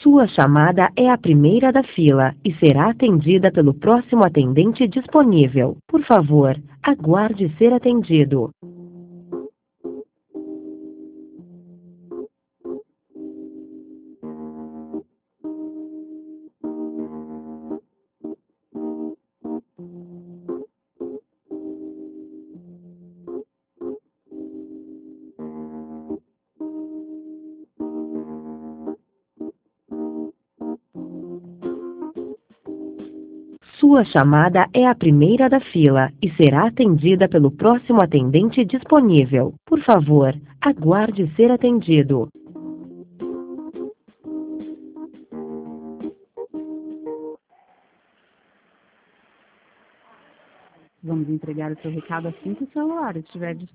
Sua chamada é a primeira da fila e será atendida pelo próximo atendente disponível. Por favor, aguarde ser atendido. Sua chamada é a primeira da fila e será atendida pelo próximo atendente disponível. Por favor, aguarde ser atendido. Vamos entregar o seu recado assim que o celular estiver disponível.